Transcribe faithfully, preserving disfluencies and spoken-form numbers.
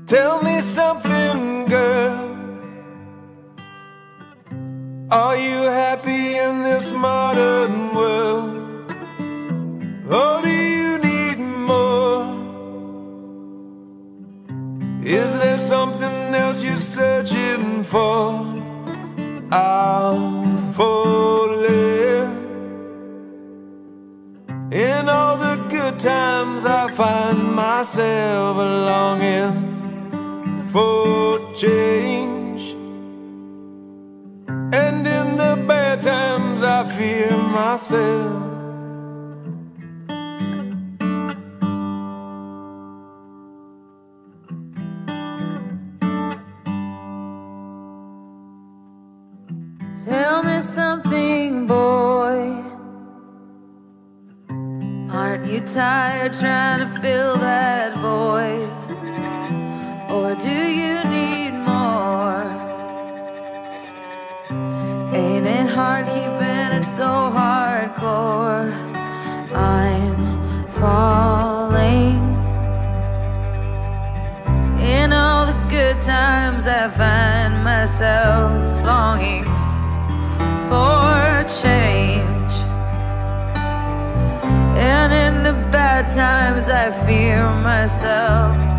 Tell me something, girl. Are you happy in this modern world? Or do you need more? Is there something else you're searching for? I'm falling. In all the good times I find myself longing for change, and in the bad times I fear myself. Tell me something, boy. Aren't you tired trying to fill that void? Or do you need more? Ain't it hard keeping it so hardcore? I'm falling. In all the good times I find myself longing for change, and in the bad times I fear myself.